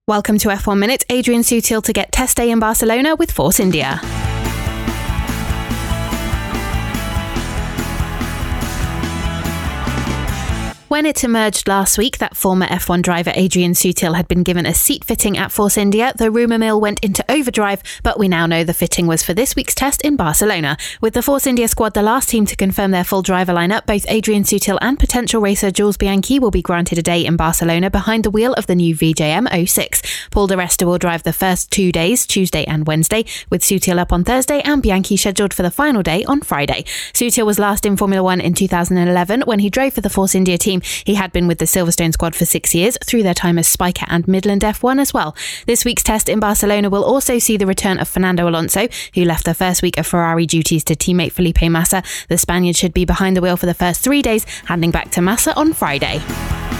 Welcome to F1 Minute. Adrian Sutil to get test day in Barcelona with Force India. When it emerged last week that former F1 driver Adrian Sutil had been given a seat fitting at Force India, the rumour mill went into overdrive, but we now know the fitting was for this week's test in Barcelona. With the Force India squad the last team to confirm their full driver lineup, both Adrian Sutil and potential racer Jules Bianchi will be granted a day in Barcelona behind the wheel of the new VJM 06. Paul di Resta will drive the first 2 days, Tuesday and Wednesday, with Sutil up on Thursday and Bianchi scheduled for the final day on Friday. Sutil was last in Formula 1 in 2011 when he drove for the Force India team. He had been with the Silverstone squad for 6 years, through their time as Spiker and Midland F1 as well. This week's test in Barcelona will also see the return of Fernando Alonso, who left the first week of Ferrari duties to teammate Felipe Massa. The Spaniard should be behind the wheel for the first 3 days, handing back to Massa on Friday.